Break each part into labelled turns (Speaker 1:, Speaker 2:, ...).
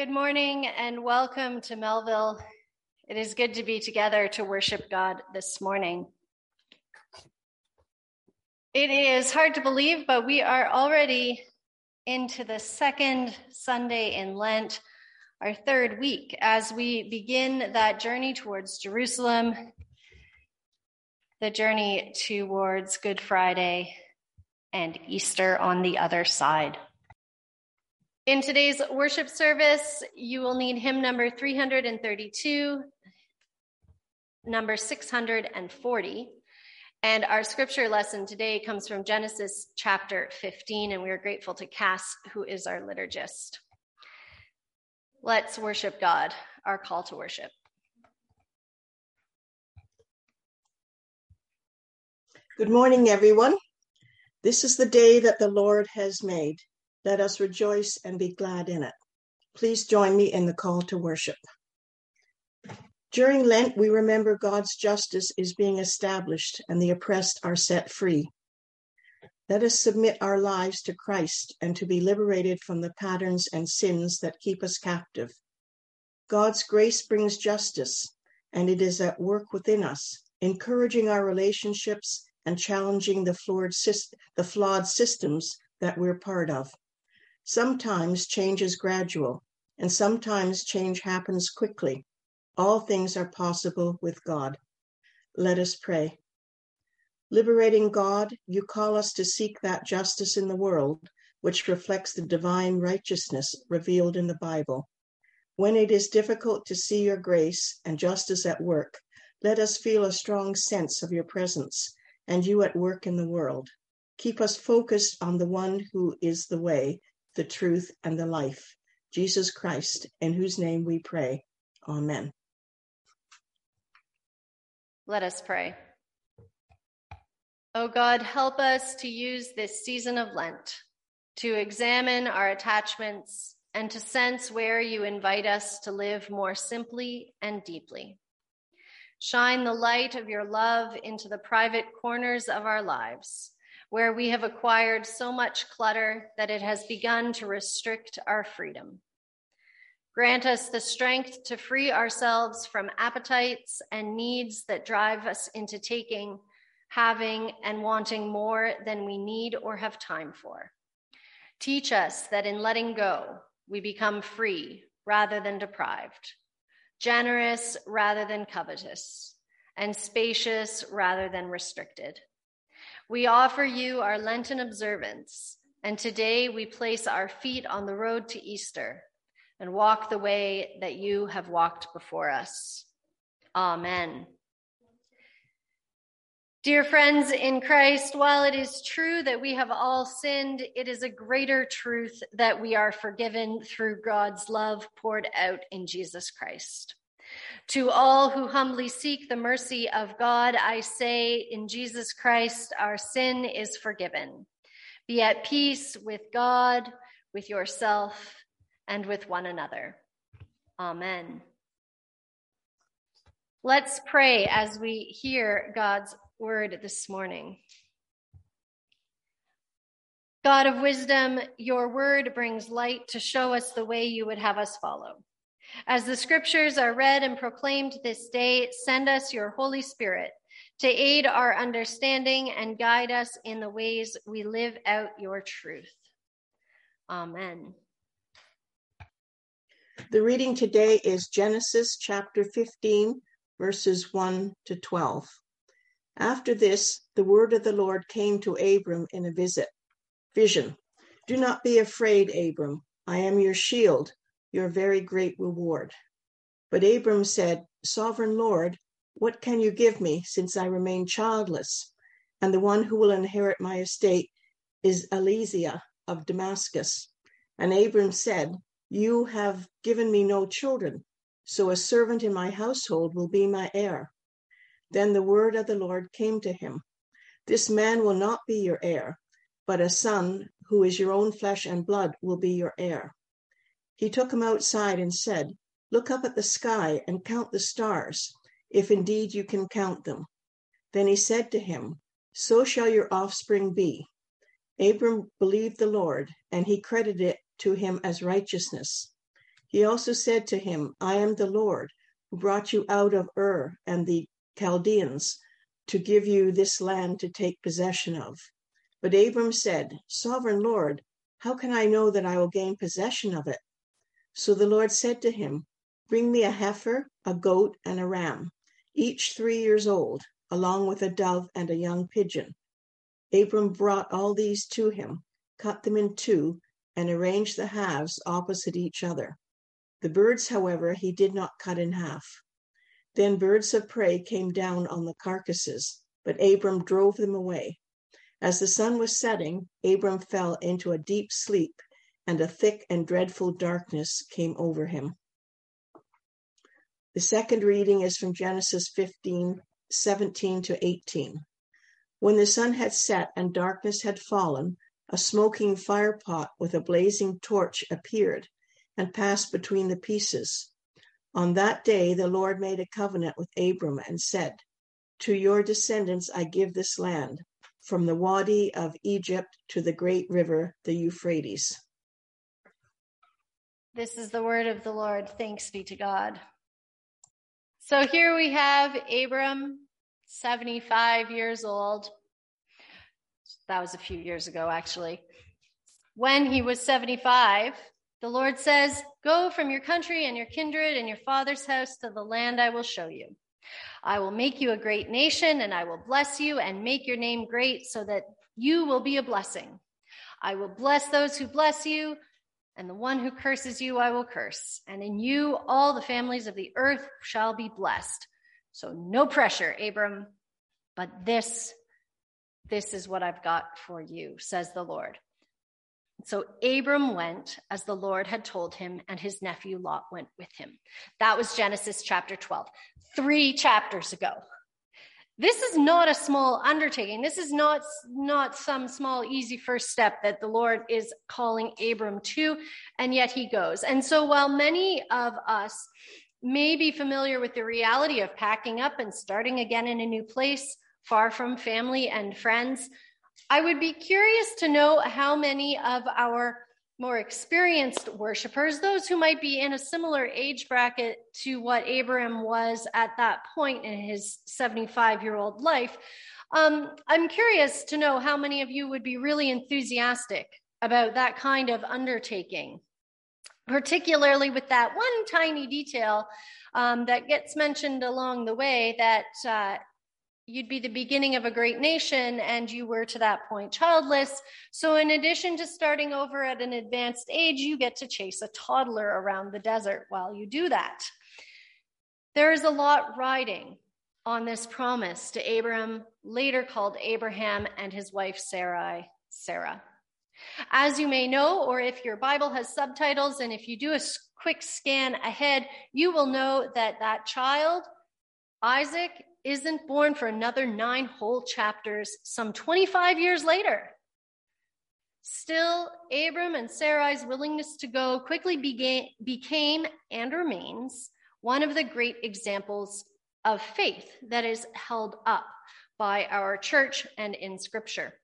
Speaker 1: Good morning and welcome to Melville. It is good to be together to worship God this morning. It is hard to believe, but we are already into the second Sunday in Lent, our third week, as we begin that journey towards Jerusalem, the journey towards Good Friday and Easter on the other side. In today's worship service, you will need hymn number 332, number 640, and our scripture lesson today comes from Genesis chapter 15, and we are grateful to Cass, who is our liturgist. Let's worship God, our call to worship.
Speaker 2: Good morning, everyone. This is the day that the Lord has made. Let us rejoice and be glad in it. Please join me in the call to worship. During Lent, we remember God's justice is being established and the oppressed are set free. Let us submit our lives to Christ and to be liberated from the patterns and sins that keep us captive. God's grace brings justice, and it is at work within us, encouraging our relationships and challenging the flawed systems that we're part of. Sometimes change is gradual, and sometimes change happens quickly. All things are possible with God. Let us pray. Liberating God, you call us to seek that justice in the world, which reflects the divine righteousness revealed in the Bible. When it is difficult to see your grace and justice at work, let us feel a strong sense of your presence and you at work in the world. Keep us focused on the one who is the way, the truth, and the life, Jesus Christ, in whose name we pray. Amen.
Speaker 1: Let us pray. O God, help us to use this season of Lent to examine our attachments and to sense where you invite us to live more simply and deeply. Shine the light of your love into the private corners of our lives, where we have acquired so much clutter that it has begun to restrict our freedom. Grant us the strength to free ourselves from appetites and needs that drive us into taking, having, and wanting more than we need or have time for. Teach us that in letting go, we become free rather than deprived, generous rather than covetous, and spacious rather than restricted. We offer you our Lenten observance, and today we place our feet on the road to Easter and walk the way that you have walked before us. Amen. Dear friends in Christ, while it is true that we have all sinned, it is a greater truth that we are forgiven through God's love poured out in Jesus Christ. To all who humbly seek the mercy of God, I say, in Jesus Christ, our sin is forgiven. Be at peace with God, with yourself, and with one another. Amen. Let's pray as we hear God's word this morning. God of wisdom, your word brings light to show us the way you would have us follow. As the scriptures are read and proclaimed this day, send us your Holy Spirit to aid our understanding and guide us in the ways we live out your truth. Amen.
Speaker 2: The reading today is Genesis chapter 15, verses 1 to 12. After this, the word of the Lord came to Abram in a vision. Do not be afraid, Abram. I am your shield, your very great reward. But Abram said, Sovereign Lord, what can you give me since I remain childless? And the one who will inherit my estate is Eliezer of Damascus. And Abram said, You have given me no children, so a servant in my household will be my heir. Then the word of the Lord came to him. This man will not be your heir, but a son who is your own flesh and blood will be your heir. He took him outside and said, Look up at the sky and count the stars, if indeed you can count them. Then he said to him, So shall your offspring be. Abram believed the Lord, and he credited it to him as righteousness. He also said to him, I am the Lord who brought you out of Ur and the Chaldeans to give you this land to take possession of. But Abram said, Sovereign Lord, how can I know that I will gain possession of it? So the Lord said to him, Bring me a heifer, a goat, and a ram, each 3 years old, along with a dove and a young pigeon. Abram brought all these to him, cut them in two, and arranged the halves opposite each other. The birds, however, he did not cut in half. Then birds of prey came down on the carcasses, but Abram drove them away. As the sun was setting, Abram fell into a deep sleep, and a thick and dreadful darkness came over him. The second reading is from Genesis 15:17 to 18. When the sun had set and darkness had fallen, a smoking firepot with a blazing torch appeared and passed between the pieces. On that day, the Lord made a covenant with Abram and said, To your descendants I give this land, from the Wadi of Egypt to the great river, the Euphrates.
Speaker 1: This is the word of the Lord. Thanks be to God. So here we have Abram, 75 years old. That was a few years ago, actually. When he was 75, the Lord says, Go from your country and your kindred and your father's house to the land I will show you. I will make you a great nation, and I will bless you and make your name great so that you will be a blessing. I will bless those who bless you, and the one who curses you I will curse. And in you all the families of the earth shall be blessed. So no pressure, Abram, but this is what I've got for you, says the Lord. So Abram went as the Lord had told him, and his nephew Lot went with him. That was Genesis chapter 12, 3 chapters ago. This is not a small undertaking. This is not some small, easy first step that the Lord is calling Abram to, and yet he goes. And so while many of us may be familiar with the reality of packing up and starting again in a new place, far from family and friends, I would be curious to know how many of our more experienced worshipers, those who might be in a similar age bracket to what Abram was at that point in his 75-year-old life, I'm curious to know how many of you would be really enthusiastic about that kind of undertaking, particularly with that one tiny detail that gets mentioned along the way, that you'd be the beginning of a great nation, and you were to that point childless. So in addition to starting over at an advanced age, you get to chase a toddler around the desert while you do that. There is a lot riding on this promise to Abram, later called Abraham, and his wife Sarah. As you may know, or if your Bible has subtitles, and if you do a quick scan ahead, you will know that that child, Isaac, isn't born for another 9 whole chapters, some 25 years later. Still, Abram and Sarai's willingness to go quickly became and remains one of the great examples of faith that is held up by our church and in Scripture.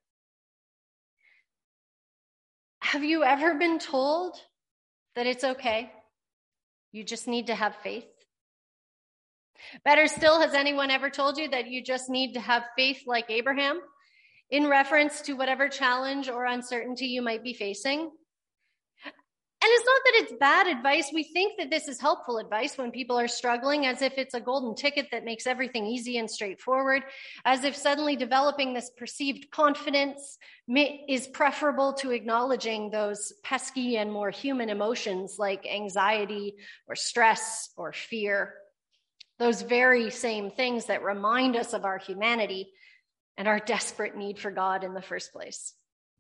Speaker 1: Have you ever been told that it's okay? You just need to have faith? Better still, has anyone ever told you that you just need to have faith like Abraham in reference to whatever challenge or uncertainty you might be facing? And it's not that it's bad advice. We think that this is helpful advice when people are struggling, as if it's a golden ticket that makes everything easy and straightforward, as if suddenly developing this perceived confidence is preferable to acknowledging those pesky and more human emotions like anxiety or stress or fear. Those very same things that remind us of our humanity and our desperate need for God in the first place.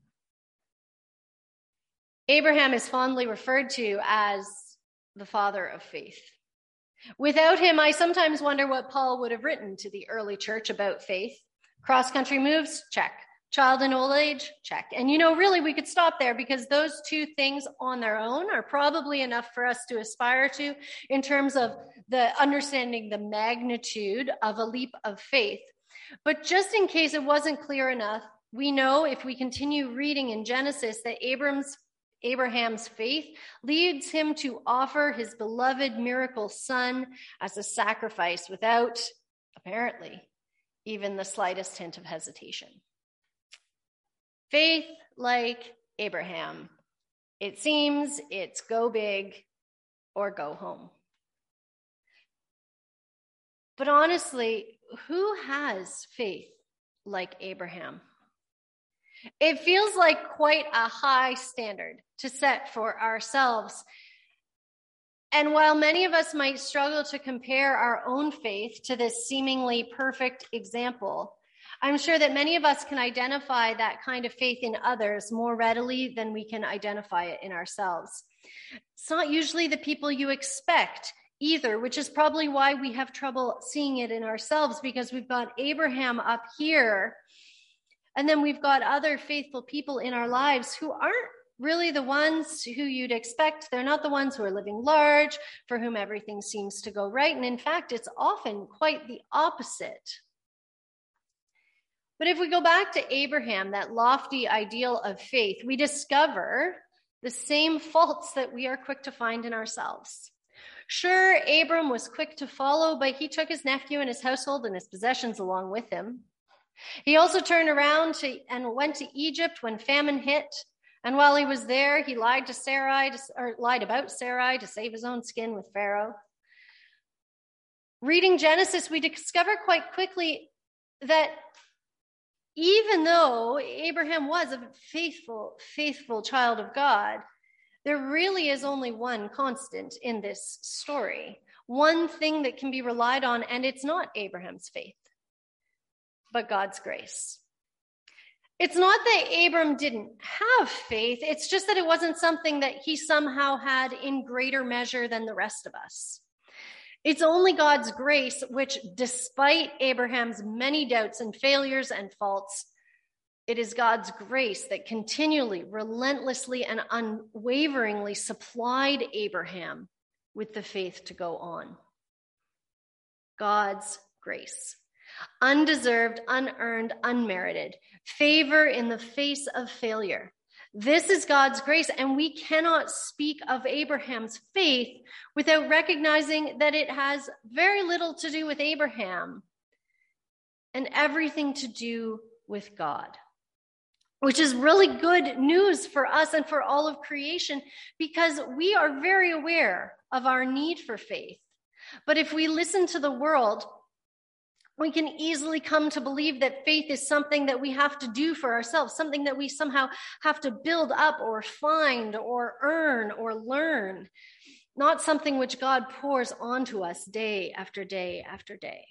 Speaker 1: Abraham is fondly referred to as the father of faith. Without him, I sometimes wonder what Paul would have written to the early church about faith. Cross-country moves? Check. Child in old age? Check. And really we could stop there, because those two things on their own are probably enough for us to aspire to in terms of the understanding the magnitude of a leap of faith. But just in case it wasn't clear enough, we know if we continue reading in Genesis that Abraham's faith leads him to offer his beloved miracle son as a sacrifice without, apparently, even the slightest hint of hesitation. Faith like Abraham. It seems it's go big or go home. But honestly, who has faith like Abraham? It feels like quite a high standard to set for ourselves. And while many of us might struggle to compare our own faith to this seemingly perfect example, I'm sure that many of us can identify that kind of faith in others more readily than we can identify it in ourselves. It's not usually the people you expect either, which is probably why we have trouble seeing it in ourselves, because we've got Abraham up here, and then we've got other faithful people in our lives who aren't really the ones who you'd expect. They're not the ones who are living large, for whom everything seems to go right. And in fact, it's often quite the opposite. But if we go back to Abraham, that lofty ideal of faith, we discover the same faults that we are quick to find in ourselves. Sure, Abram was quick to follow, but he took his nephew and his household and his possessions along with him. He also turned around and went to Egypt when famine hit. And while he was there, he lied about Sarai to save his own skin with Pharaoh. Reading Genesis, we discover quite quickly that even though Abraham was a faithful child of God, there really is only one constant in this story, one thing that can be relied on, and it's not Abraham's faith, but God's grace. It's not that Abram didn't have faith, it's just that it wasn't something that he somehow had in greater measure than the rest of us. It's only God's grace, which, despite Abraham's many doubts and failures and faults, it is God's grace that continually, relentlessly, and unwaveringly supplied Abraham with the faith to go on. God's grace. Undeserved, unearned, unmerited. Favor in the face of failure. This is God's grace, and we cannot speak of Abraham's faith without recognizing that it has very little to do with Abraham and everything to do with God, which is really good news for us and for all of creation, because we are very aware of our need for faith. But if we listen to the world, we can easily come to believe that faith is something that we have to do for ourselves, something that we somehow have to build up or find or earn or learn, not something which God pours onto us day after day after day.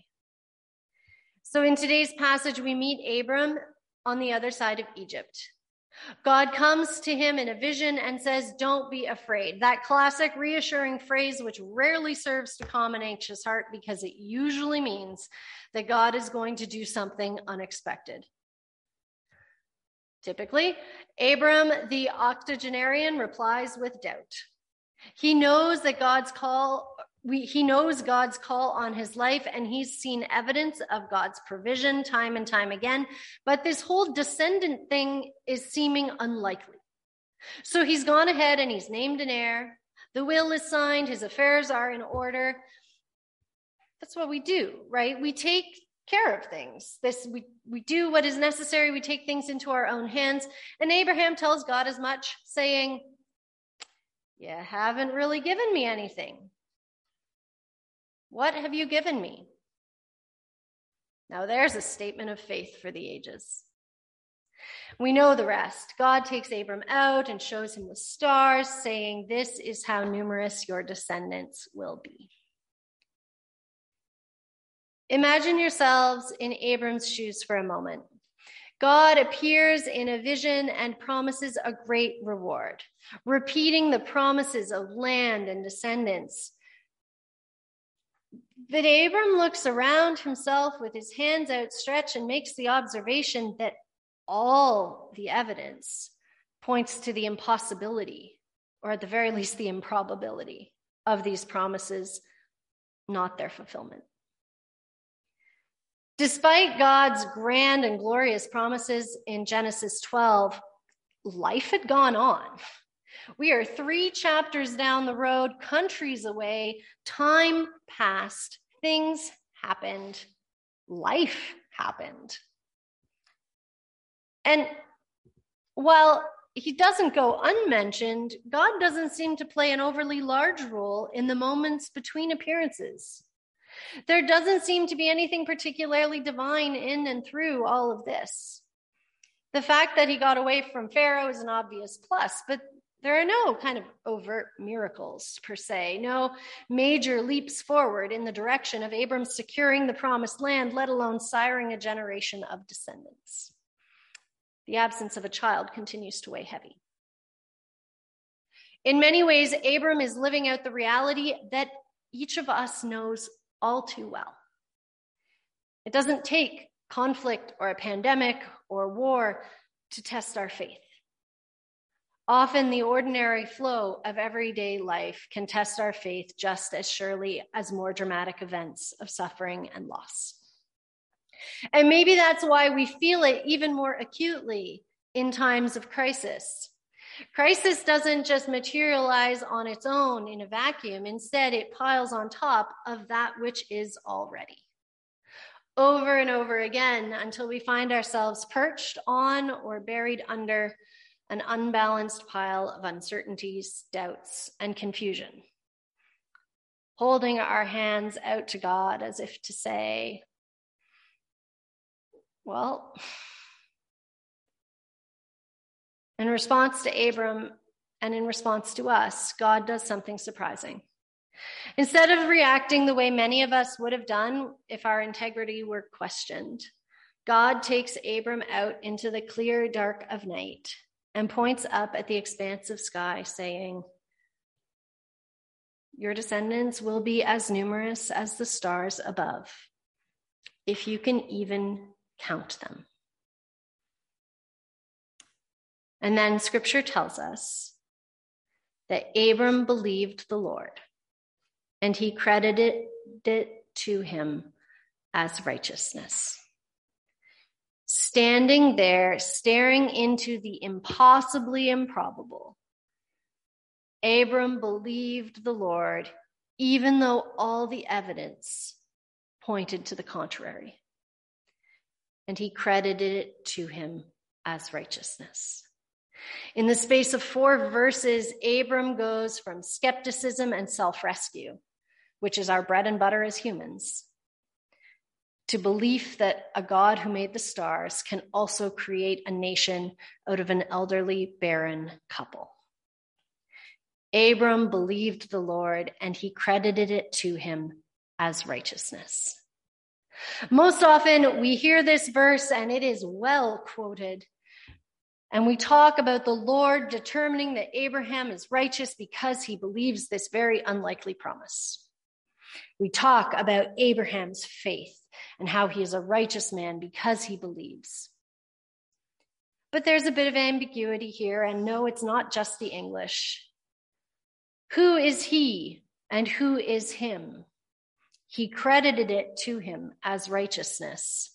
Speaker 1: So in today's passage, we meet Abram on the other side of Egypt. God comes to him in a vision and says, "Don't be afraid." That classic reassuring phrase, which rarely serves to calm an anxious heart, because it usually means that God is going to do something unexpected. Typically, Abram, the octogenarian, replies with doubt. He knows that God's call on his life, and he's seen evidence of God's provision time and time again. But this whole descendant thing is seeming unlikely. So he's gone ahead and he's named an heir. The will is signed. His affairs are in order. That's what we do, right? We take care of things. We do what is necessary. We take things into our own hands. And Abraham tells God as much, saying, "You haven't really given me anything. What have you given me?" Now there's a statement of faith for the ages. We know the rest. God takes Abram out and shows him the stars, saying, "This is how numerous your descendants will be." Imagine yourselves in Abram's shoes for a moment. God appears in a vision and promises a great reward, repeating the promises of land and descendants. But Abram looks around himself with his hands outstretched and makes the observation that all the evidence points to the impossibility, or at the very least the improbability, of these promises, not their fulfillment. Despite God's grand and glorious promises in Genesis 12, life had gone on. We are 3 chapters down the road, countries away, time passed, things happened, life happened. And while he doesn't go unmentioned, God doesn't seem to play an overly large role in the moments between appearances. There doesn't seem to be anything particularly divine in and through all of this. The fact that he got away from Pharaoh is an obvious plus, but there are no kind of overt miracles per se, no major leaps forward in the direction of Abram securing the promised land, let alone siring a generation of descendants. The absence of a child continues to weigh heavy. In many ways, Abram is living out the reality that each of us knows all too well. It doesn't take conflict or a pandemic or war to test our faith. Often the ordinary flow of everyday life can test our faith just as surely as more dramatic events of suffering and loss. And maybe that's why we feel it even more acutely in times of crisis. Crisis doesn't just materialize on its own in a vacuum. Instead, it piles on top of that which is already. Over and over again until we find ourselves perched on or buried under an unbalanced pile of uncertainties, doubts, and confusion. Holding our hands out to God as if to say, well, in response to Abram and in response to us, God does something surprising. Instead of reacting the way many of us would have done if our integrity were questioned, God takes Abram out into the clear dark of night and points up at the expanse of sky, saying, "Your descendants will be as numerous as the stars above, if you can even count them." And then scripture tells us that Abram believed the Lord, and he credited it to him as righteousness. Standing there, staring into the impossibly improbable, Abram believed the Lord, even though all the evidence pointed to the contrary. And he credited it to him as righteousness. In the space of 4 verses, Abram goes from skepticism and self-rescue, which is our bread and butter as humans, to belief that a God who made the stars can also create a nation out of an elderly, barren couple. Abram believed the Lord, and he credited it to him as righteousness. Most often, we hear this verse, and it is well quoted, and we talk about the Lord determining that Abraham is righteous because he believes this very unlikely promise. We talk about Abraham's faith and how he is a righteous man because he believes. But there's a bit of ambiguity here, and no, it's not just the English. Who is he and who is him? He credited it to him as righteousness.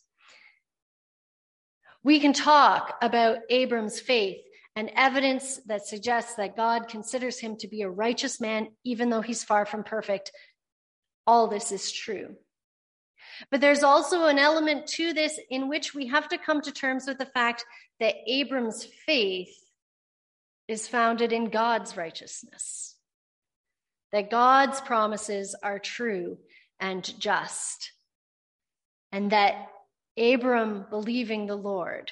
Speaker 1: We can talk about Abram's faith and evidence that suggests that God considers him to be a righteous man, even though he's far from perfect. All this is true. But there's also an element to this in which we have to come to terms with the fact that Abram's faith is founded in God's righteousness, that God's promises are true and just, and that Abram believing the Lord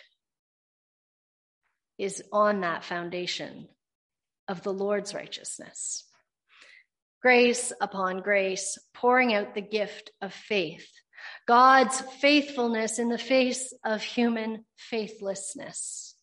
Speaker 1: is on that foundation of the Lord's righteousness. Grace upon grace, pouring out the gift of faith, God's faithfulness in the face of human faithlessness.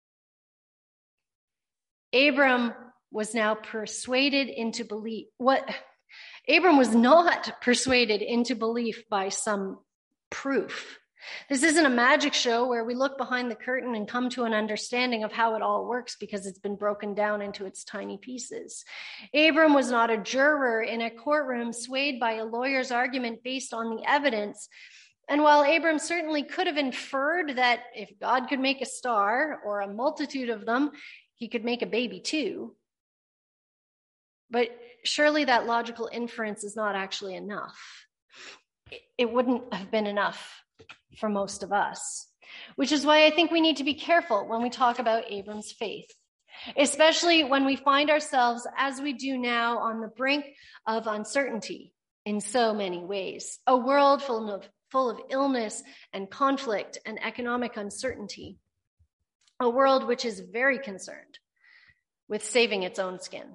Speaker 1: Abram was now persuaded into belief. Abram was not persuaded into belief by some proof. This isn't a magic show where we look behind the curtain and come to an understanding of how it all works because it's been broken down into its tiny pieces. Abram was not a juror in a courtroom swayed by a lawyer's argument based on the evidence. And while Abram certainly could have inferred that if God could make a star or a multitude of them, he could make a baby too, But surely that logical inference is not actually enough. It wouldn't have been enough for most of us, which is why I think we need to be careful when we talk about Abram's faith, especially when we find ourselves, as we do now, on the brink of uncertainty in so many ways. A world full of illness and conflict and economic uncertainty. A world which is very concerned with saving its own skin.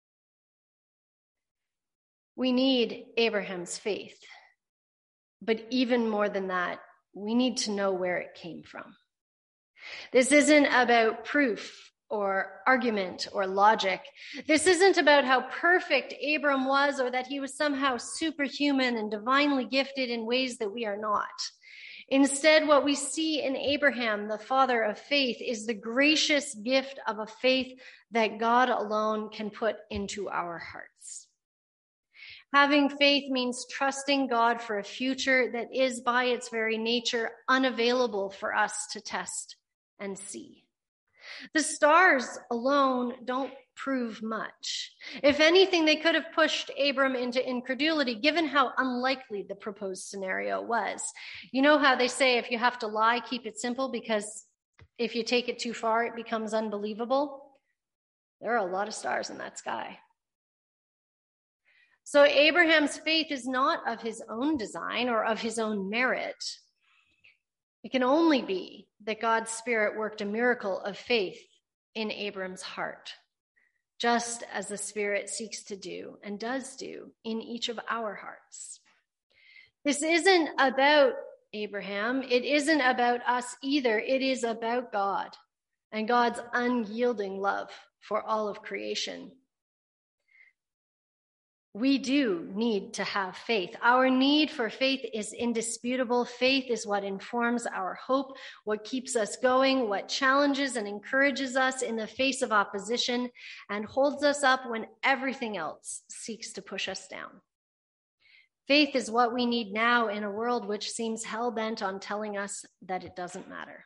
Speaker 1: We need Abraham's faith. But even more than that, we need to know where it came from. This isn't about proof or argument or logic. This isn't about how perfect Abram was or that he was somehow superhuman and divinely gifted in ways that we are not. Instead, what we see in Abraham, the father of faith, is the gracious gift of a faith that God alone can put into our hearts. Having faith means trusting God for a future that is, by its very nature, unavailable for us to test and see. The stars alone don't prove much. If anything, they could have pushed Abram into incredulity, given how unlikely the proposed scenario was. You know how they say if you have to lie, keep it simple, because if you take it too far, it becomes unbelievable? There are a lot of stars in that sky. So Abraham's faith is not of his own design or of his own merit. It can only be that God's Spirit worked a miracle of faith in Abram's heart, just as the Spirit seeks to do and does do in each of our hearts. This isn't about Abraham. It isn't about us either. It is about God and God's unyielding love for all of creation. We do need to have faith. Our need for faith is indisputable. Faith is what informs our hope, what keeps us going, what challenges and encourages us in the face of opposition, and holds us up when everything else seeks to push us down. Faith is what we need now in a world which seems hell-bent on telling us that it doesn't matter.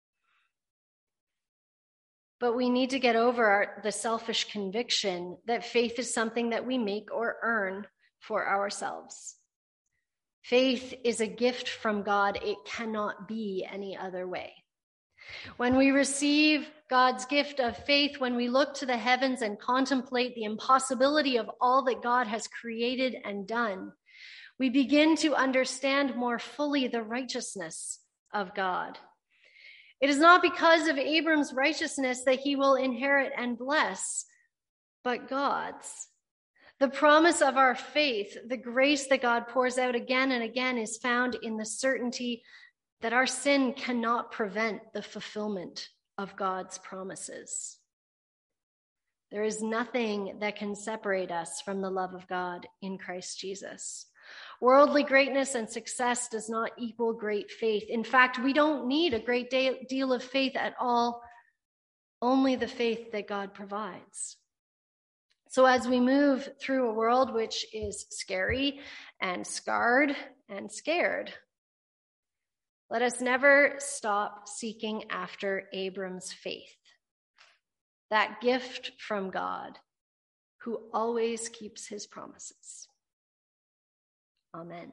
Speaker 1: But we need to get over the selfish conviction that faith is something that we make or earn for ourselves. Faith is a gift from God. It cannot be any other way. When we receive God's gift of faith, when we look to the heavens and contemplate the impossibility of all that God has created and done, we begin to understand more fully the righteousness of God. It is not because of Abram's righteousness that he will inherit and bless, but God's. The promise of our faith, the grace that God pours out again and again, is found in the certainty that our sin cannot prevent the fulfillment of God's promises. There is nothing that can separate us from the love of God in Christ Jesus. Worldly greatness and success does not equal great faith. In fact, we don't need a great deal of faith at all, only the faith that God provides. So as we move through a world which is scary and scarred and scared, let us never stop seeking after Abram's faith, that gift from God, who always keeps his promises. Amen.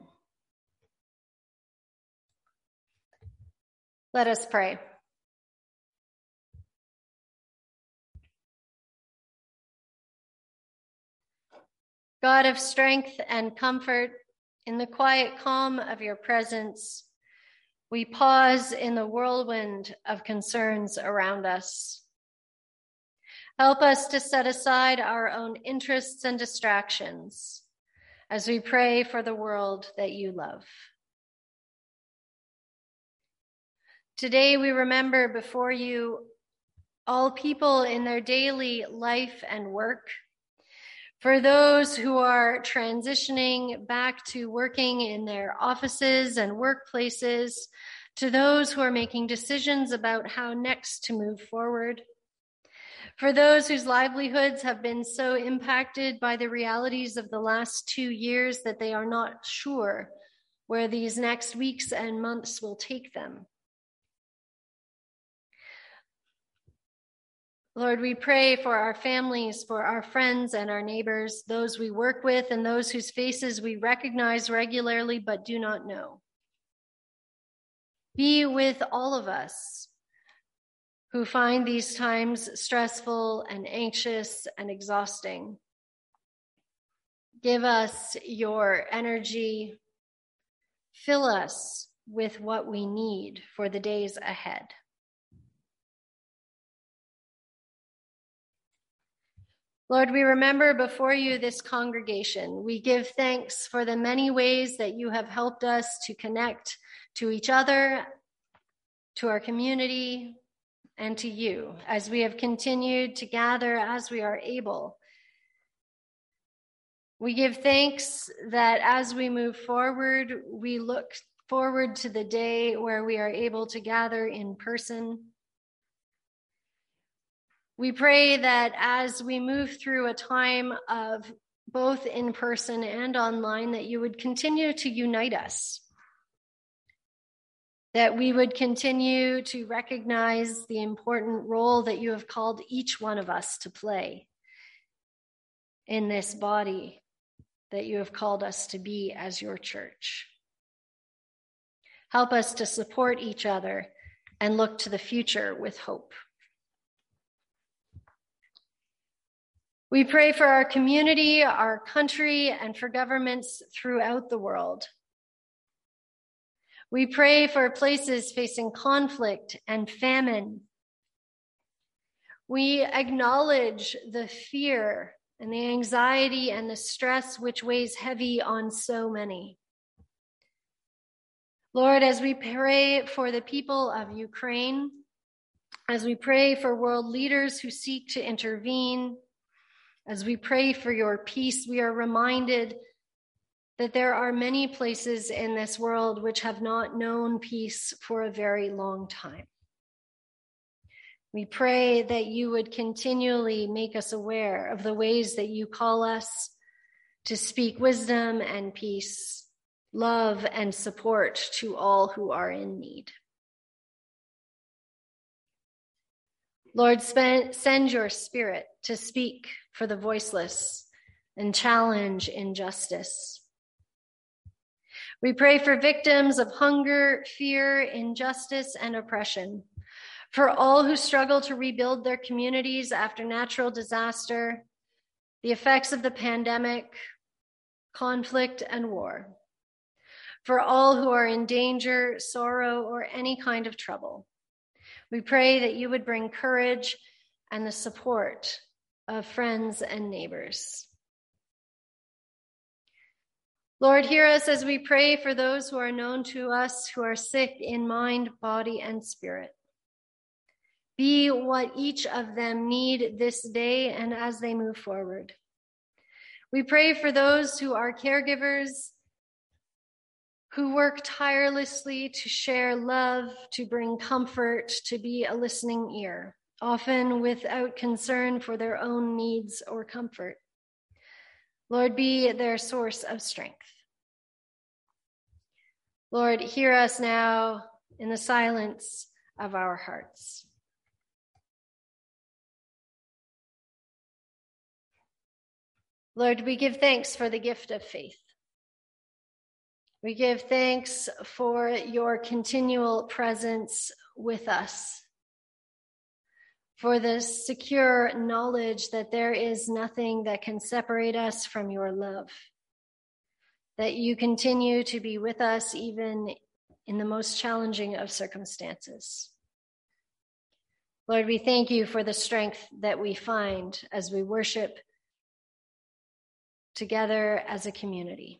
Speaker 1: Let us pray. God of strength and comfort, in the quiet calm of your presence, we pause in the whirlwind of concerns around us. Help us to set aside our own interests and distractions as we pray for the world that you love. Today we remember before you all people in their daily life and work. For those who are transitioning back to working in their offices and workplaces, to those who are making decisions about how next to move forward. For those whose livelihoods have been so impacted by the realities of the last 2 years that they are not sure where these next weeks and months will take them. Lord, we pray for our families, for our friends and our neighbors, those we work with and those whose faces we recognize regularly but do not know. Be with all of us who find these times stressful and anxious and exhausting. Give us your energy. Fill us with what we need for the days ahead. Lord, we remember before you this congregation. We give thanks for the many ways that you have helped us to connect to each other, to our community, and to you as we have continued to gather as we are able. We give thanks that as we move forward, we look forward to the day where we are able to gather in person. We pray that as we move through a time of both in person and online, that you would continue to unite us, that we would continue to recognize the important role that you have called each one of us to play in this body that you have called us to be as your church. Help us to support each other and look to the future with hope. We pray for our community, our country, and for governments throughout the world. We pray for places facing conflict and famine. We acknowledge the fear and the anxiety and the stress which weighs heavy on so many. Lord, as we pray for the people of Ukraine, as we pray for world leaders who seek to intervene, as we pray for your peace, we are reminded that there are many places in this world which have not known peace for a very long time. We pray that you would continually make us aware of the ways that you call us to speak wisdom and peace, love and support to all who are in need. Lord, send your Spirit to speak for the voiceless and challenge injustice. We pray for victims of hunger, fear, injustice, and oppression, for all who struggle to rebuild their communities after natural disaster, the effects of the pandemic, conflict, and war, for all who are in danger, sorrow, or any kind of trouble. We pray that you would bring courage and the support of friends and neighbors. Lord, hear us as we pray for those who are known to us who are sick in mind, body, and spirit. Be what each of them need this day and as they move forward. We pray for those who are caregivers, who work tirelessly to share love, to bring comfort, to be a listening ear, often without concern for their own needs or comfort. Lord, be their source of strength. Lord, hear us now in the silence of our hearts. Lord, we give thanks for the gift of faith. We give thanks for your continual presence with us, for the secure knowledge that there is nothing that can separate us from your love, that you continue to be with us even in the most challenging of circumstances. Lord, we thank you for the strength that we find as we worship together as a community,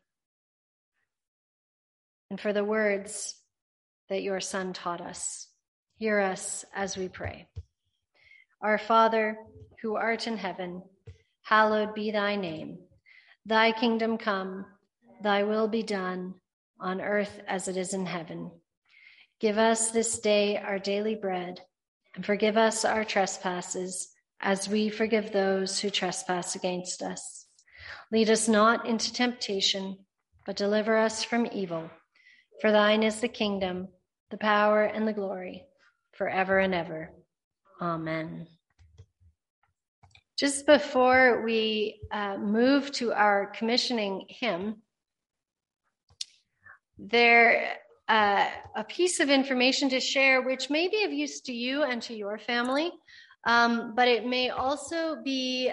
Speaker 1: and for the words that your Son taught us. Hear us as we pray. Our Father, who art in heaven, hallowed be thy name. Thy kingdom come, thy will be done, on earth as it is in heaven. Give us this day our daily bread, and forgive us our trespasses, as we forgive those who trespass against us. Lead us not into temptation, but deliver us from evil. For thine is the kingdom, the power, and the glory, forever and ever. Amen. Just before we move to our commissioning hymn, there a piece of information to share which may be of use to you and to your family, but it may also be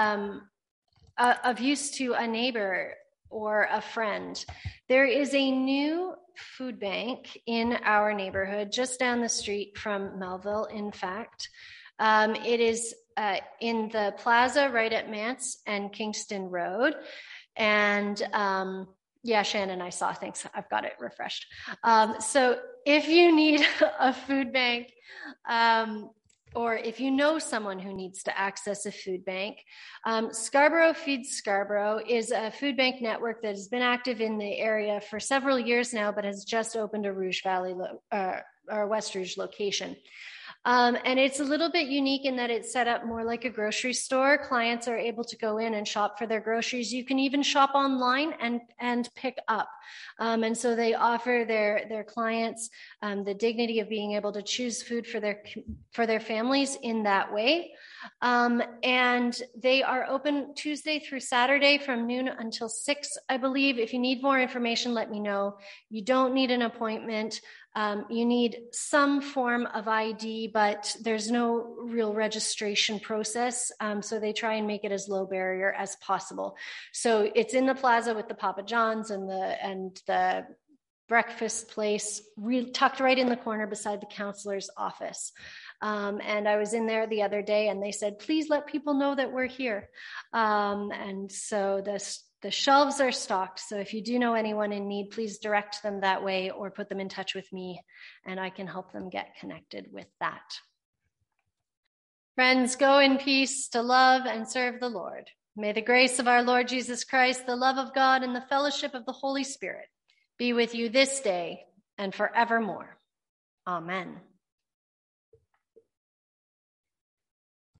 Speaker 1: of use to a neighbor or a friend. There is a new food bank in our neighborhood, just down the street from Melville, in fact. It is in the plaza right at Mance and Kingston Road. And yeah, Shannon, I saw. Thanks. I've got it refreshed. So if you need a food bank, or if you know someone who needs to access a food bank, Scarborough Feeds Scarborough is a food bank network that has been active in the area for several years now, but has just opened a Rouge Valley or West Rouge location. And it's a little bit unique in that it's set up more like a grocery store. Clients are able to go in and shop for their groceries. You can even shop online and pick up. And so they offer their clients the dignity of being able to choose food for their families in that way. And they are open Tuesday through Saturday from noon until 6, I believe. If you need more information, let me know. You don't need an appointment. You need some form of ID, but there's no real registration process. So they try and make it as low barrier as possible. So it's in the plaza with the Papa John's and the breakfast place, tucked right in the corner beside the counselor's office. And I was in there the other day and they said, please let people know that we're here. And so the shelves are stocked. So if you do know anyone in need, please direct them that way or put them in touch with me and I can help them get connected with that. Friends, go in peace to love and serve the Lord. May the grace of our Lord Jesus Christ, the love of God, and the fellowship of the Holy Spirit be with you this day and forevermore. Amen.